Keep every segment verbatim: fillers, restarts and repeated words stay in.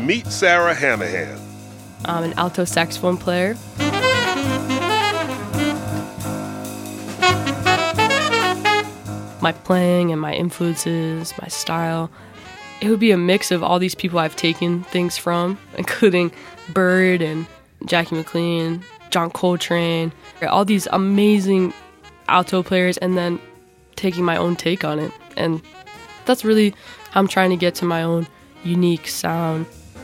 Meet Sarah Hanahan. I'm an alto saxophone player. My playing and my influences, my style, it would be a mix of all these people I've taken things from, including Bird and Jackie McLean, John Coltrane, all these amazing alto players, and then taking my own take on it. And that's really how I'm trying to get to my own unique sound.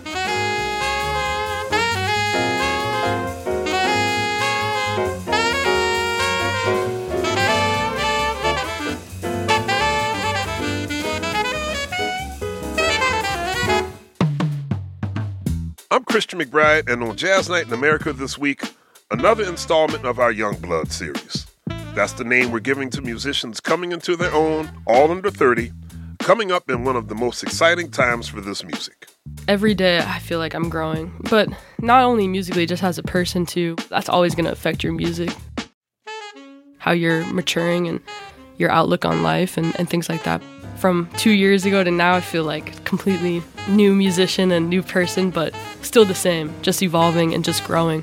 I'm Christian McBride, and on Jazz Night in America this week, another installment of our Young Blood series. That's the name we're giving to musicians coming into their own, all under thirty, coming up in one of the most exciting times for this music. Every day I feel like I'm growing, but not only musically, just as a person too. That's always going to affect your music, how you're maturing and your outlook on life and, and things like that. From two years ago to now, I feel like a completely new musician and new person, but still the same, just evolving and just growing.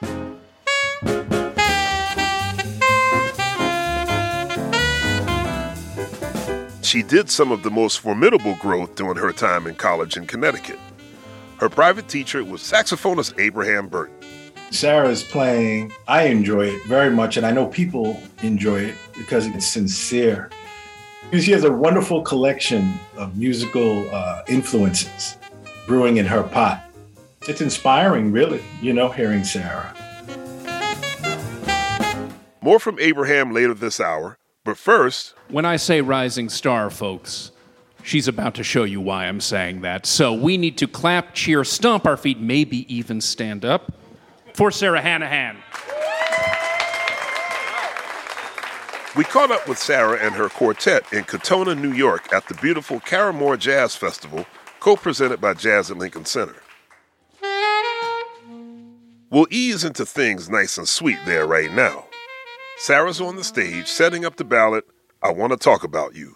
She did some of the most formidable growth during her time in college in Connecticut. Her private teacher was saxophonist Abraham Burton. Sarah's playing, I enjoy it very much, and I know people enjoy it because it's sincere. She has a wonderful collection of musical uh, influences brewing in her pot. It's inspiring, really, you know, hearing Sarah. More from Abraham later this hour, but first... When I say rising star, folks, she's about to show you why I'm saying that. So we need to clap, cheer, stomp our feet, maybe even stand up for Sarah Hanahan. We caught up with Sarah and her quartet in Katona, New York at the beautiful Caramore Jazz Festival, co-presented by Jazz at Lincoln Center. We'll ease into things nice and sweet there right now. Sarah's on the stage setting up the ballad, I Want to Talk About You.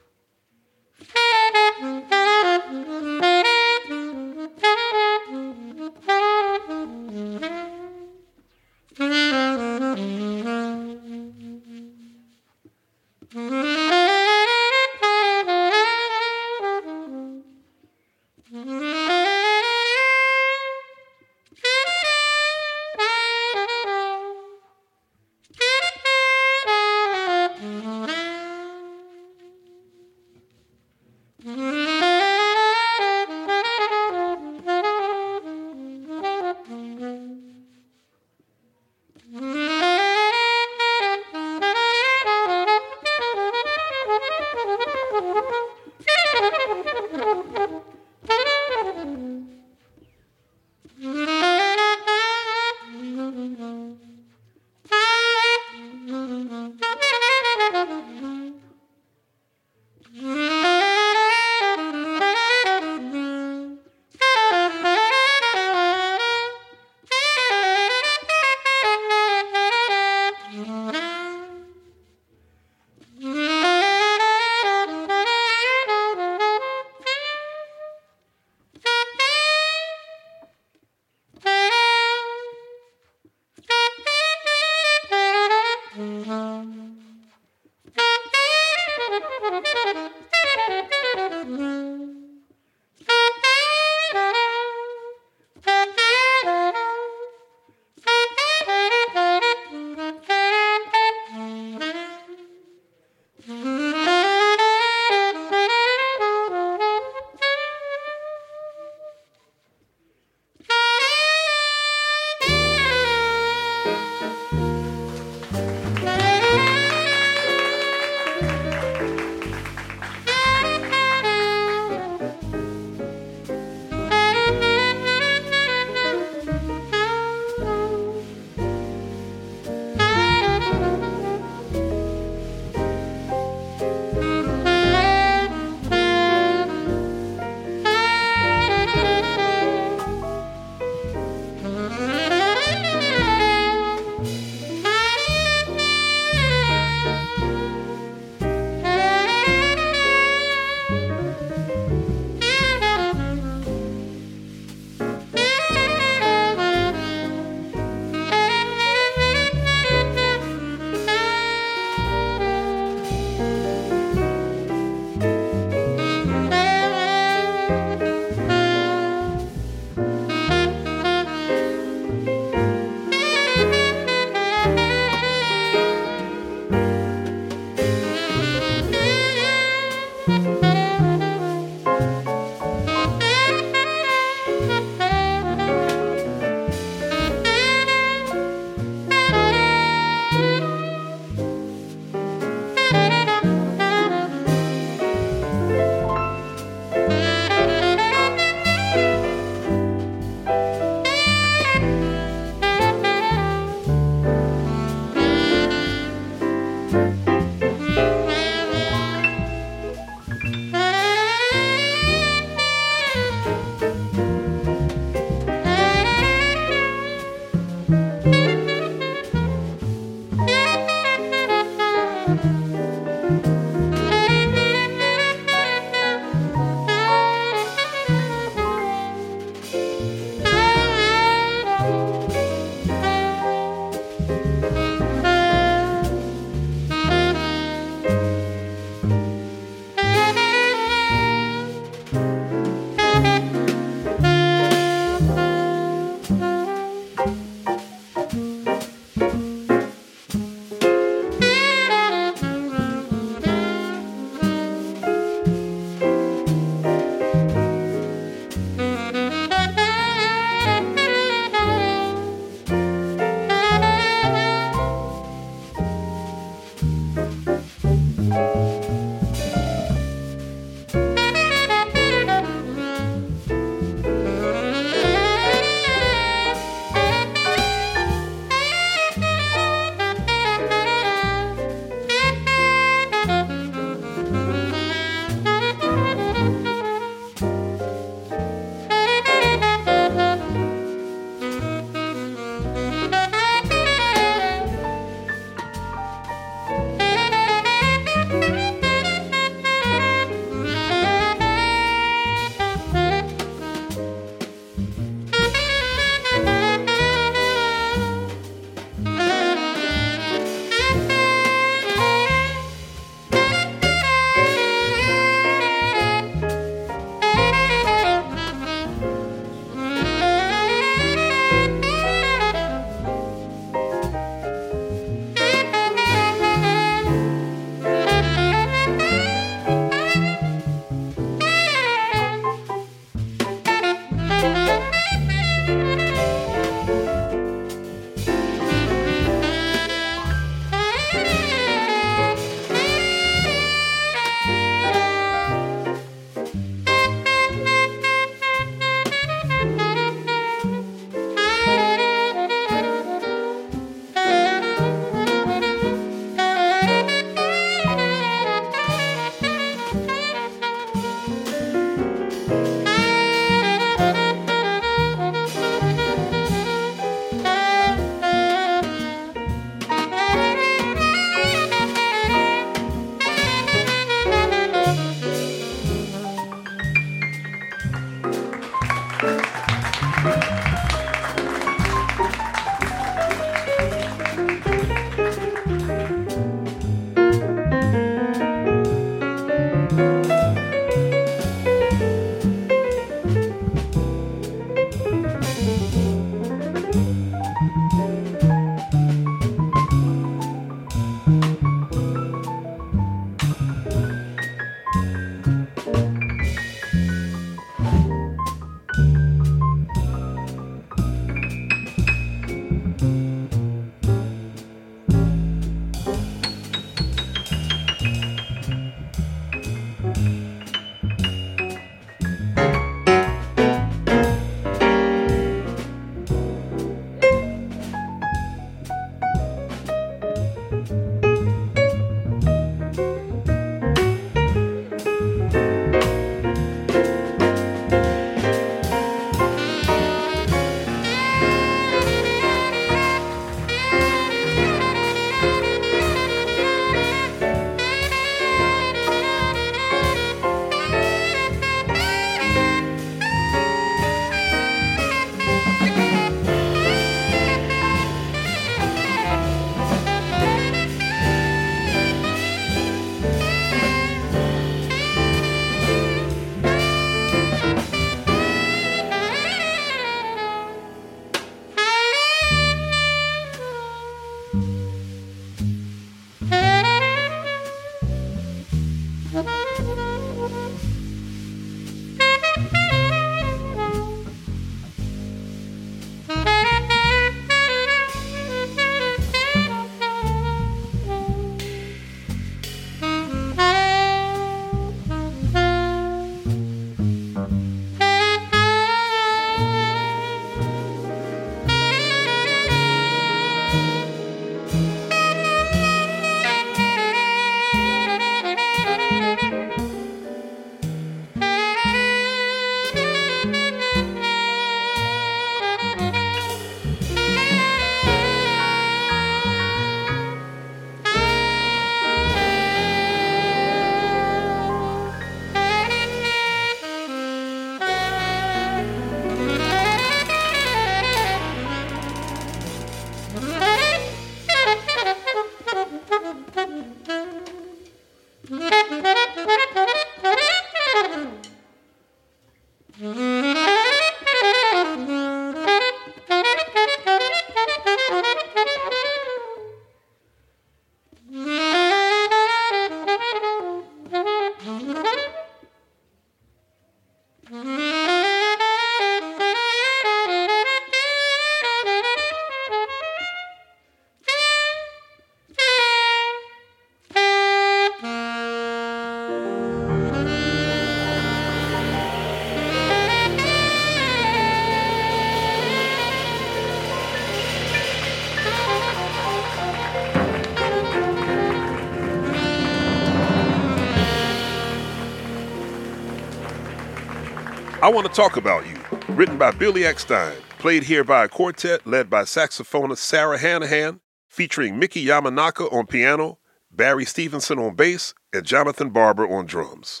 I Want to Talk About You, written by Billy Eckstine, played here by a quartet led by saxophonist Sarah Hanahan, featuring Mickey Yamanaka on piano, Barry Stevenson on bass, and Jonathan Barber on drums.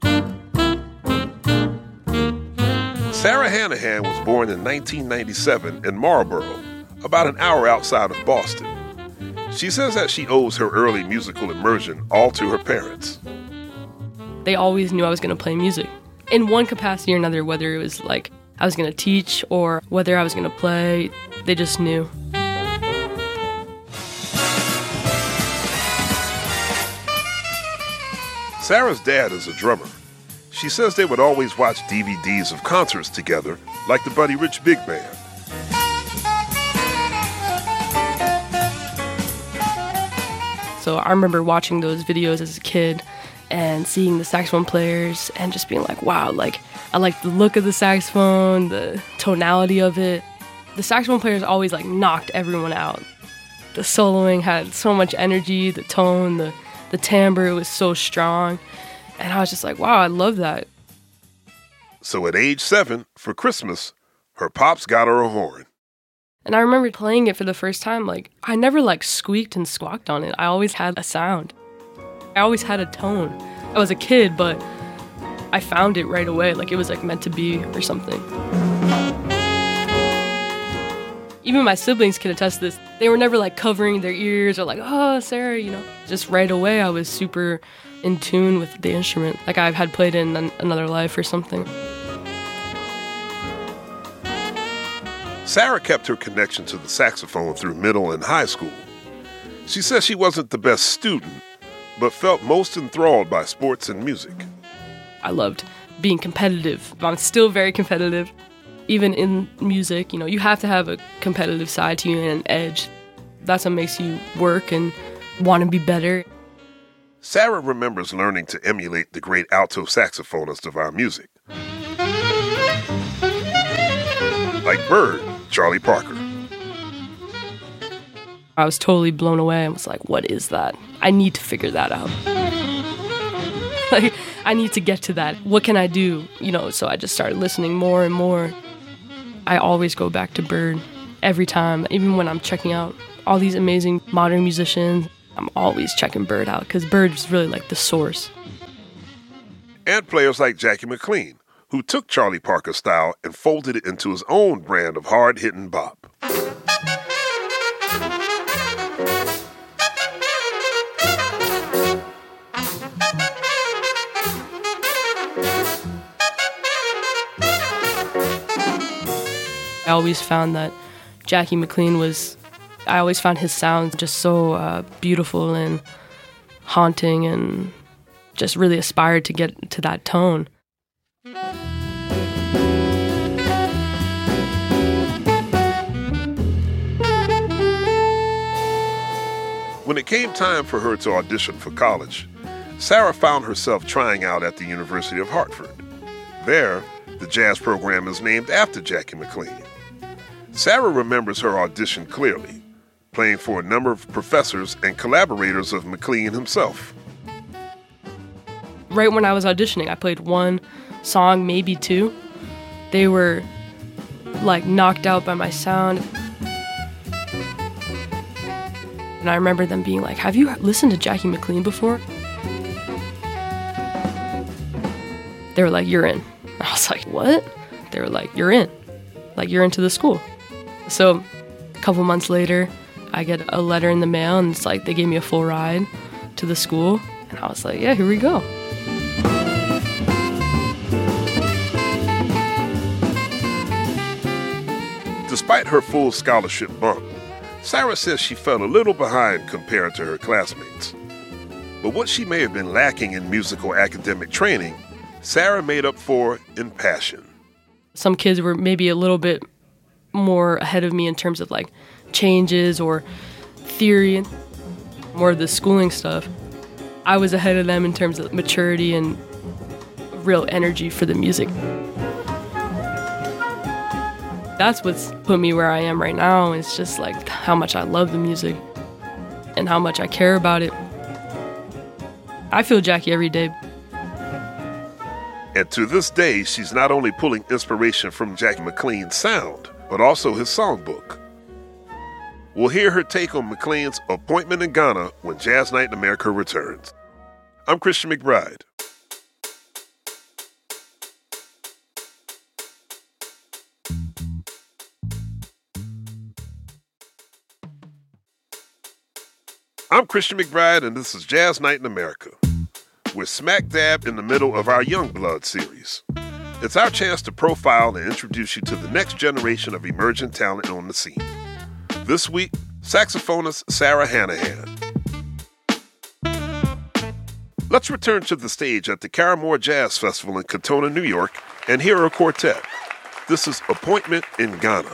Sarah Hanahan was born in nineteen ninety-seven in Marlboro, about an hour outside of Boston. She says that she owes her early musical immersion all to her parents. They always knew I was going to play music in one capacity or another, whether it was like I was going to teach or whether I was going to play. They just knew. Sarah's dad is a drummer. She says they would always watch D V Ds of concerts together, like the Buddy Rich Big Band. So I remember watching those videos as a kid and seeing the saxophone players and just being like, wow, like I like the look of the saxophone, the tonality of it. The saxophone players always like knocked everyone out. The soloing had so much energy, the tone, the, the timbre was so strong. And I was just like, wow, I love that. So at age seven, for Christmas, her pops got her a horn. And I remember playing it for the first time, like I never like squeaked and squawked on it. I always had a sound. I always had a tone. I was a kid, but I found it right away, like it was like meant to be or something. Even my siblings can attest to this. They were never like covering their ears or like, oh, Sarah, you know. Just right away, I was super in tune with the instrument, like I had played in an- another life or something. Sarah kept her connection to the saxophone through middle and high school. She says she wasn't the best student, but felt most enthralled by sports and music. I loved being competitive. I'm still very competitive. Even in music, you know, you have to have a competitive side to you and an edge. That's what makes you work and want to be better. Sarah remembers learning to emulate the great alto saxophonist of our music. Like Bird, Charlie Parker. I was totally blown away. I was like, what is that? I need to figure that out. Like, I need to get to that. What can I do? You know, so I just started listening more and more. I always go back to Bird every time, even when I'm checking out all these amazing modern musicians. I'm always checking Bird out because Bird is really like the source. And players like Jackie McLean, who took Charlie Parker's style and folded it into his own brand of hard-hitting bop. I always found that Jackie McLean was, I always found his sound just so uh, beautiful and haunting and just really aspired to get to that tone. When it came time for her to audition for college, Sarah found herself trying out at the University of Hartford. There, the jazz program is named after Jackie McLean. Sarah remembers her audition clearly, playing for a number of professors and collaborators of McLean himself. Right when I was auditioning, I played one song, maybe two. They were like knocked out by my sound. And I remember them being like, have you listened to Jackie McLean before? They were like, you're in. I was like, what? They were like, you're in. Like, you're into the school. So a couple months later, I get a letter in the mail, and it's like they gave me a full ride to the school. And I was like, yeah, here we go. Despite her full scholarship bump, Sarah says she fell a little behind compared to her classmates. But what she may have been lacking in musical academic training, Sarah made up for in passion. Some kids were maybe a little bit more ahead of me in terms of like changes or theory and more of the schooling stuff. I was ahead of them in terms of maturity and real energy for the music. That's what's put me where I am right now. It's just like how much I love the music and how much I care about it. I feel Jackie every day. And to this day, she's not only pulling inspiration from Jackie McLean's sound, but also his songbook. We'll hear her take on McLean's Appointment in Ghana when Jazz Night in America returns. I'm Christian McBride. I'm Christian McBride, and this is Jazz Night in America. We're smack dab in the middle of our Young Blood series. It's our chance to profile and introduce you to the next generation of emerging talent on the scene. This week, saxophonist Sarah Hanahan. Let's return to the stage at the Caramore Jazz Festival in Katona, New York, and hear a quartet. This is Appointment in Ghana.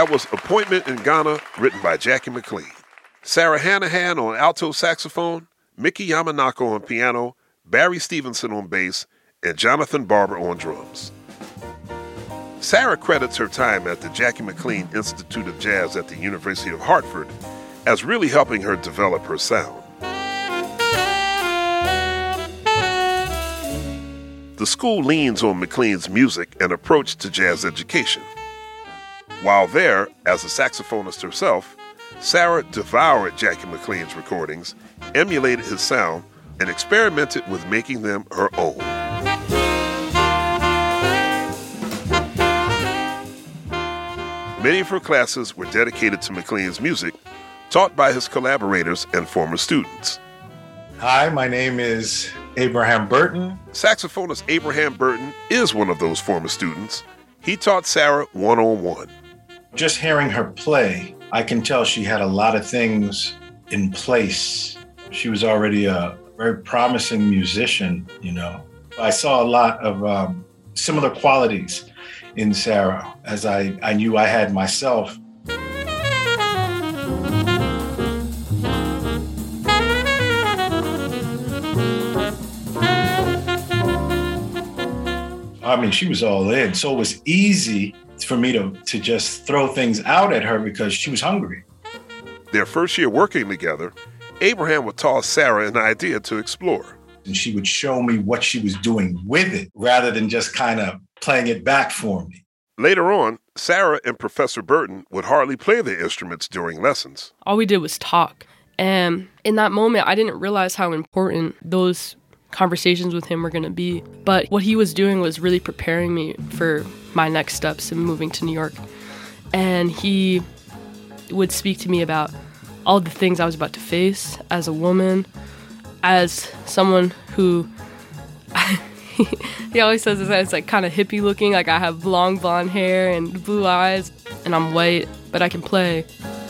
That was Appointment in Ghana, written by Jackie McLean. Sarah Hanahan on alto saxophone, Mickey Yamanaka on piano, Barry Stevenson on bass, and Jonathan Barber on drums. Sarah credits her time at the Jackie McLean Institute of Jazz at the University of Hartford as really helping her develop her sound. The school leans on McLean's music and approach to jazz education. While there, as a saxophonist herself, Sarah devoured Jackie McLean's recordings, emulated his sound, and experimented with making them her own. Many of her classes were dedicated to McLean's music, taught by his collaborators and former students. Hi, my name is Abraham Burton. Saxophonist Abraham Burton is one of those former students. He taught Sarah one-on-one. Just hearing her play, I can tell she had a lot of things in place. She was already a very promising musician, you know. I saw a lot of um, similar qualities in Sarah, as I, I knew I had myself. I mean, she was all in. So it was easy for me to, to just throw things out at her because she was hungry. Their first year working together, Abraham would toss Sarah an idea to explore. And she would show me what she was doing with it rather than just kind of playing it back for me. Later on, Sarah and Professor Burton would hardly play their instruments during lessons. All we did was talk. And in that moment, I didn't realize how important those conversations with him were going to be. But what he was doing was really preparing me for my next steps in moving to New York. And he would speak to me about all the things I was about to face as a woman, as someone who... He always says that it's like kind of hippie looking, like I have long blonde hair and blue eyes, and I'm white, but I can play.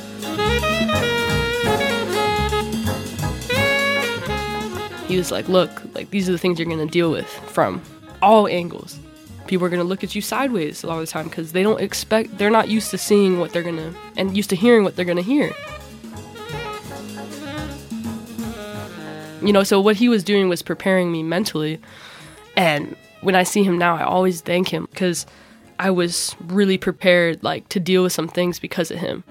He was like, look, like these are the things you're gonna deal with from all angles. People are gonna look at you sideways a lot of the time because they don't expect, they're not used to seeing what they're gonna, and used to hearing what they're gonna hear. You know, so what he was doing was preparing me mentally. And when I see him now, I always thank him because I was really prepared, like, to deal with some things because of him.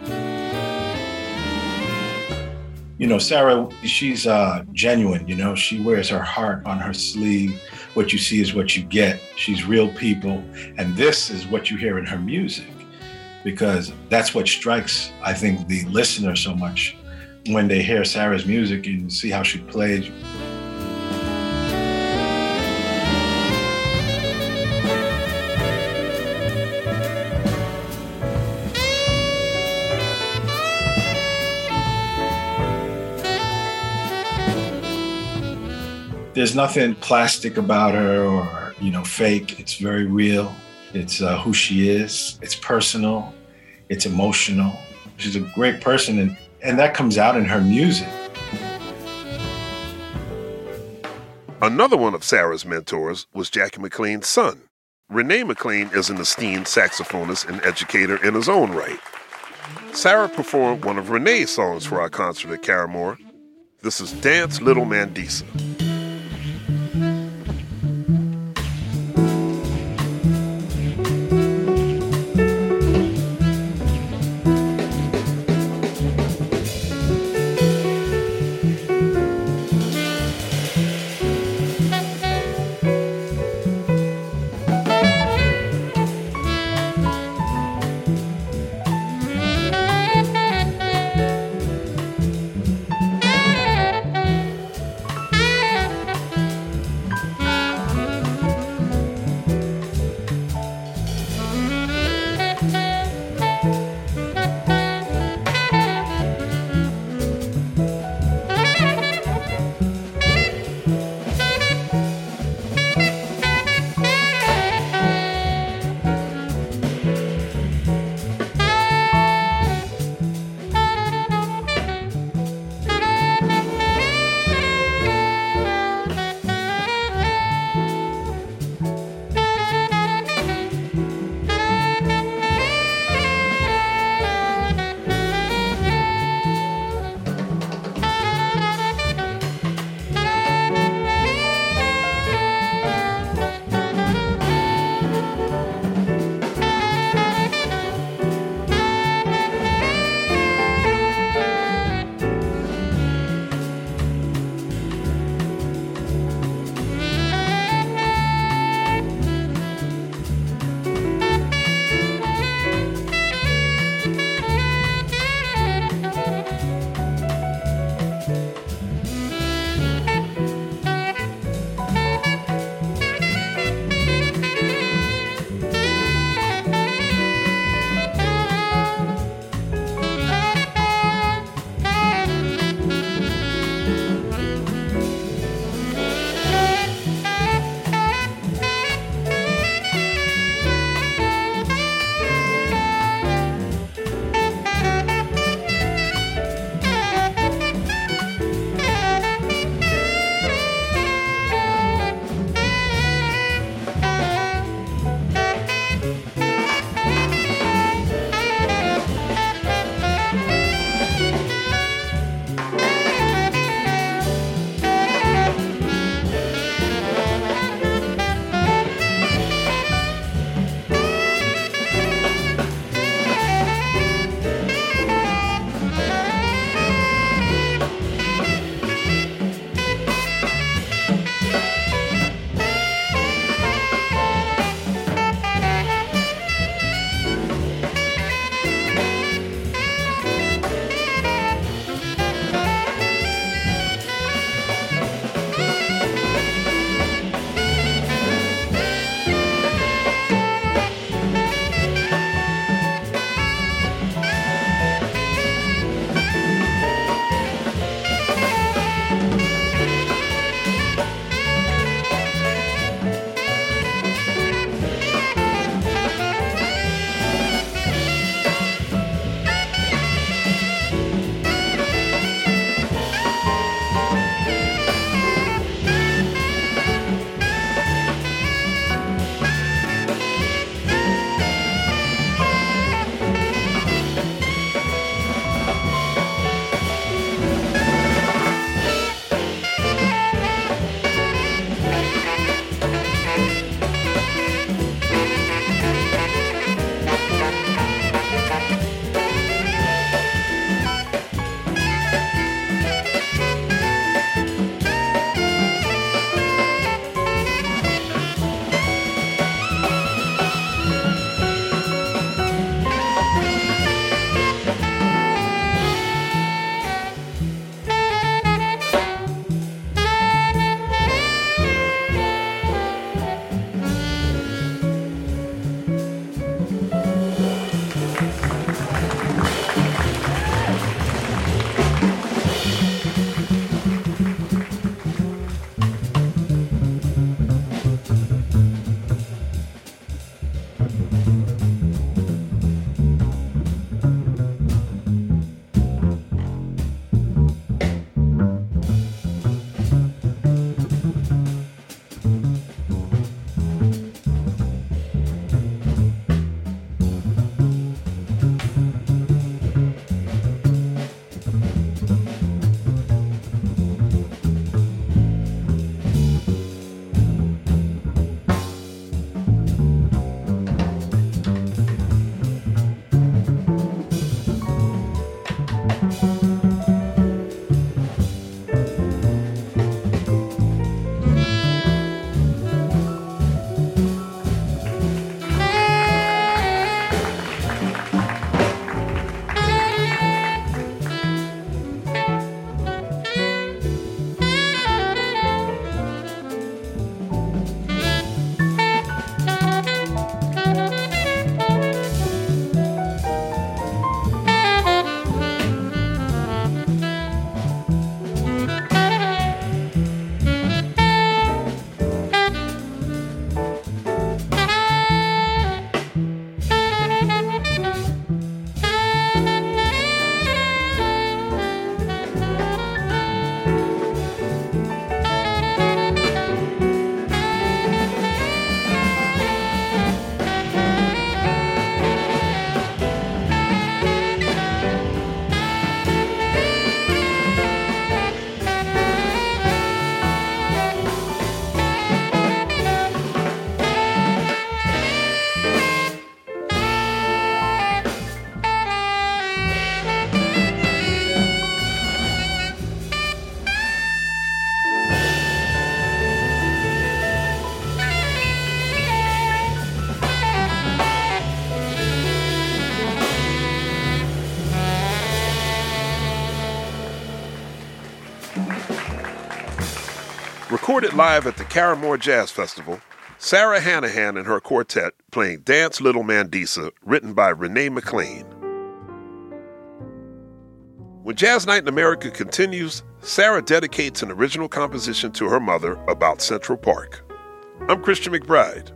You know, Sarah, she's uh, genuine, you know. She wears her heart on her sleeve. What you see is what you get. She's real people. And this is what you hear in her music because that's what strikes, I think, the listener so much when they hear Sarah's music and see how she plays. There's nothing plastic about her or, you know, fake. It's very real. It's uh, who she is. It's personal. It's emotional. She's a great person, and, and that comes out in her music. Another one of Sarah's mentors was Jackie McLean's son. Renee McLean is an esteemed saxophonist and educator in his own right. Sarah performed one of Renee's songs for our concert at Caramore. This is Dance Little Mandisa. Recorded live at the Caramore Jazz Festival, Sarah Hanahan and her quartet playing Dance Little Mandisa, written by Renee McLean. When Jazz Night in America continues, Sarah dedicates an original composition to her mother about Central Park. I'm Christian McBride.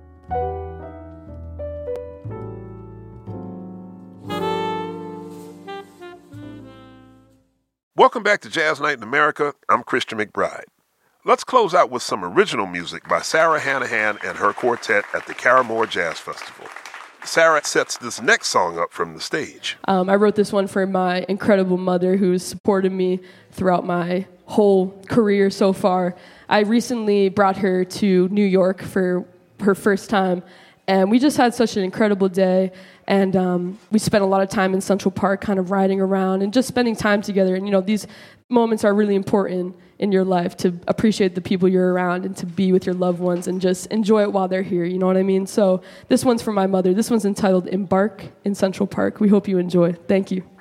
Welcome back to Jazz Night in America. I'm Christian McBride. Let's close out with some original music by Sarah Hanahan and her quartet at the Caramore Jazz Festival. Sarah sets this next song up from the stage. Um, I wrote this one for my incredible mother who's supported me throughout my whole career so far. I recently brought her to New York for her first time, and we just had such an incredible day. And um, we spent a lot of time in Central Park kind of riding around and just spending time together. And, you know, these moments are really important in your life to appreciate the people you're around and to be with your loved ones and just enjoy it while they're here. You know what I mean? So this one's for my mother. This one's entitled Embark in Central Park. We hope you enjoy. Thank you.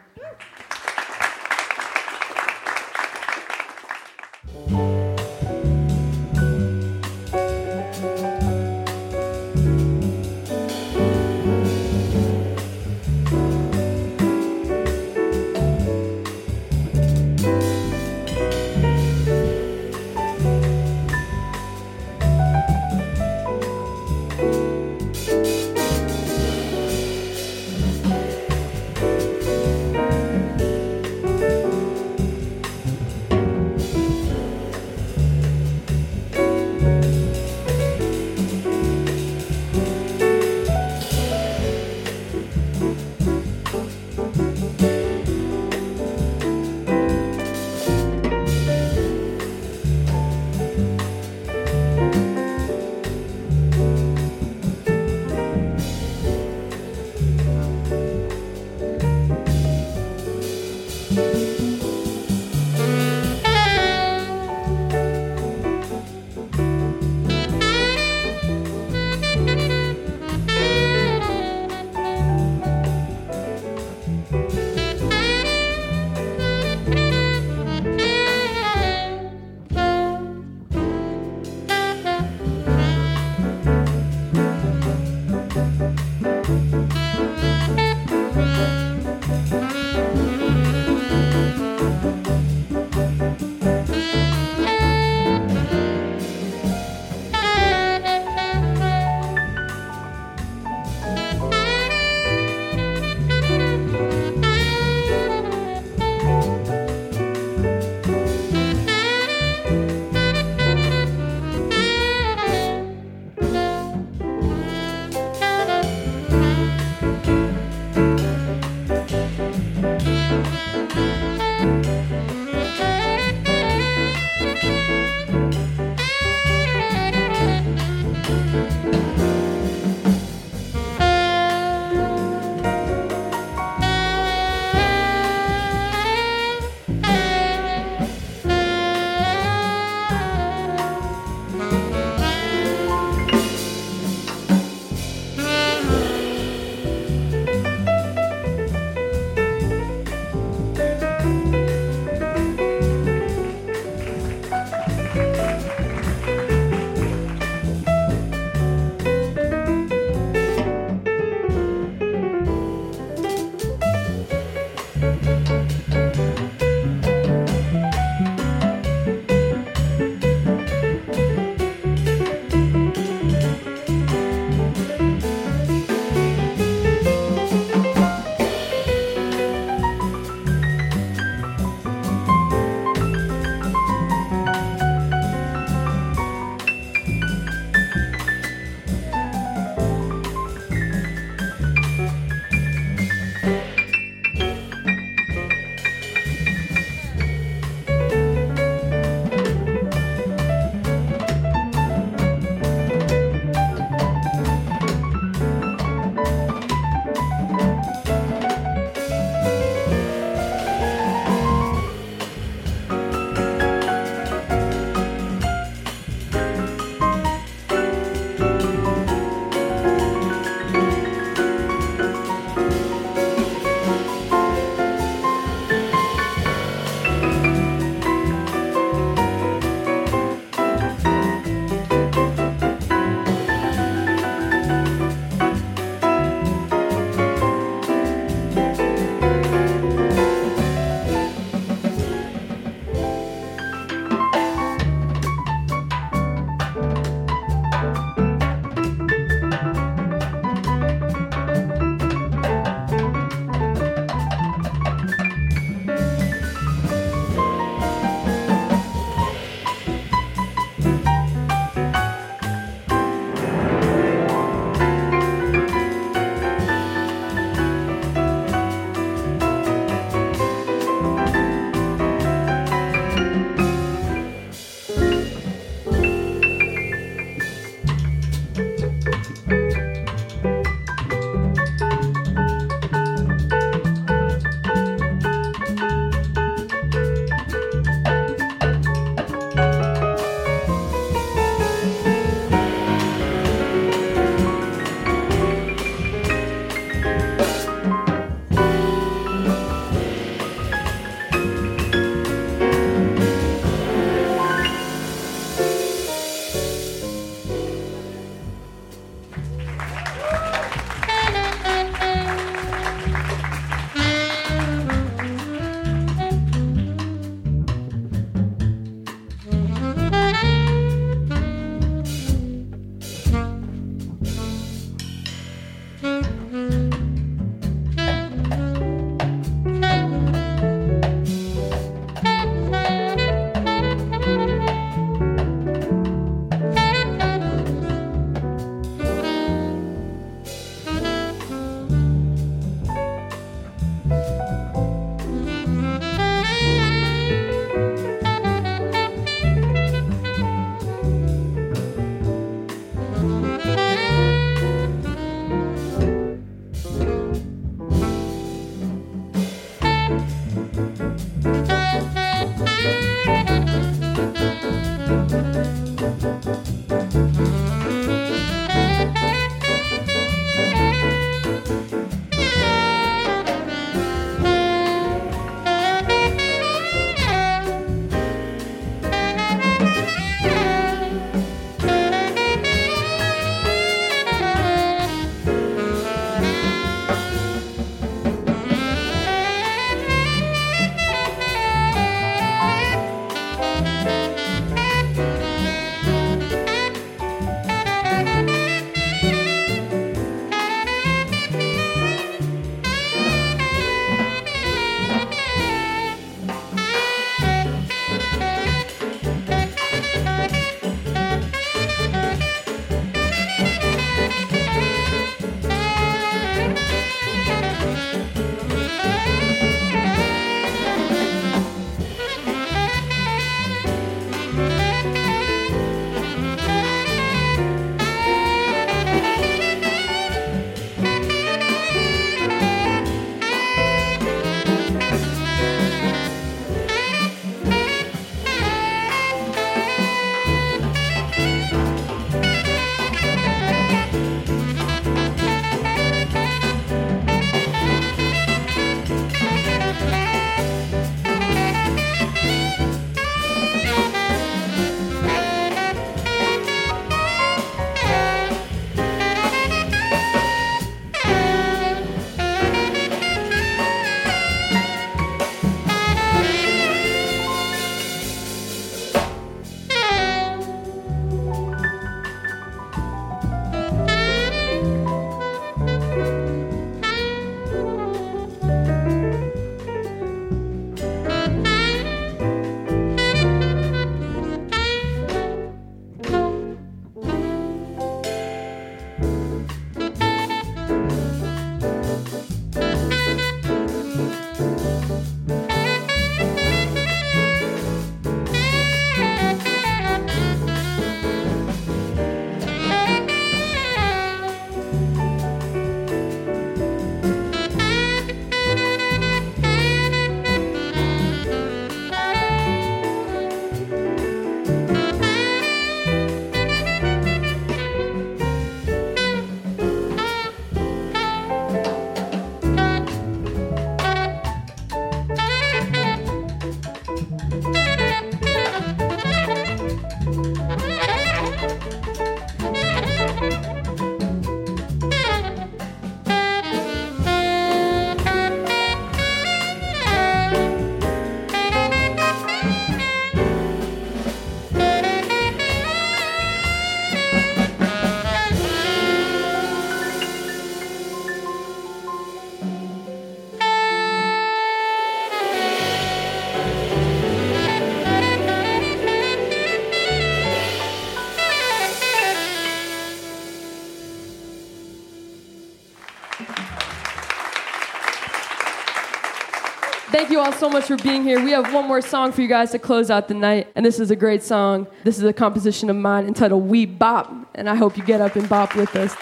Thank you all so much for being here. We have one more song for you guys to close out the night, and this is a great song. This is a composition of mine entitled We Bop, and I hope you get up and bop with us.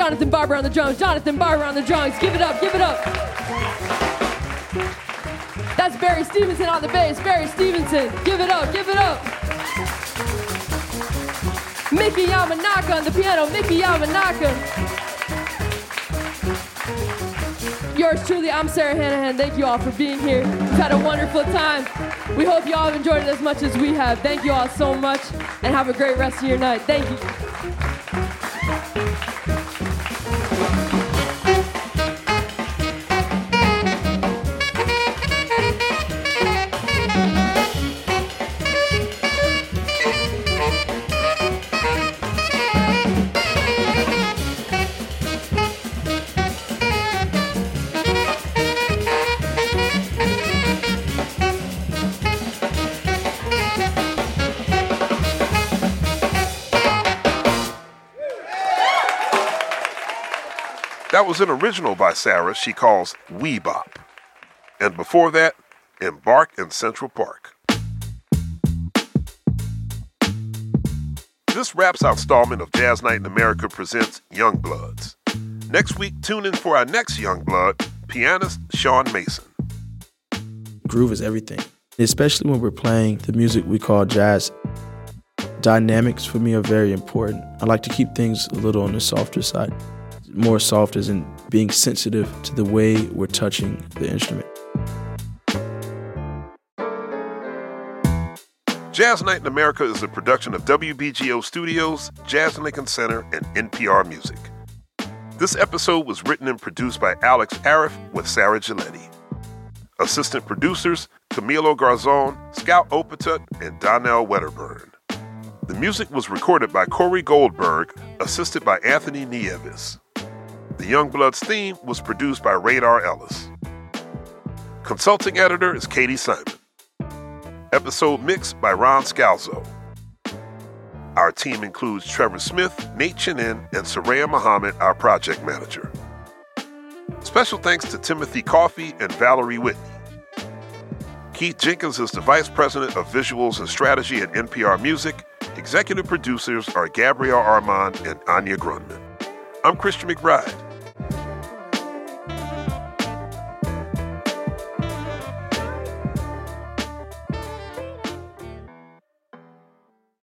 Jonathan Barber on the drums. Jonathan Barber on the drums. Give it up, give it up. That's Barry Stevenson on the bass. Barry Stevenson. Give it up, give it up. Mickey Yamanaka on the piano. Mickey Yamanaka. Yours truly, I'm Sarah Hanahan. Thank you all for being here. We've had a wonderful time. We hope you all have enjoyed it as much as we have. Thank you all so much, and have a great rest of your night. Thank you. That was an original by Sarah she calls Wee Bop. And before that, Embark in Central Park. This wraps our installment of Jazz Night in America presents Young Bloods. Next week, tune in for our next Young Blood, pianist Sean Mason. Groove is everything, especially when we're playing the music we call jazz. Dynamics for me are very important. I like to keep things a little on the softer side. More soft as in being sensitive to the way we're touching the instrument. Jazz Night in America is a production of W B G O Studios, Jazz Lincoln Center, and N P R Music. This episode was written and produced by Alex Arif with Sarah Giletti. Assistant producers, Camilo Garzon, Scout Opetut, and Donnell Wedderburn. The music was recorded by Corey Goldberg, assisted by Anthony Nieves. The Young Bloods theme was produced by Radar Ellis. Consulting editor is Katie Simon. Episode mixed by Ron Scalzo. Our team includes Trevor Smith, Nate Chinin, and Soraya Muhammad, our project manager. Special thanks to Timothy Coffey and Valerie Whitney. Keith Jenkins is the Vice President of Visuals and Strategy at N P R Music. Executive producers are Gabrielle Armand and Anya Grunman. I'm Christian McBride.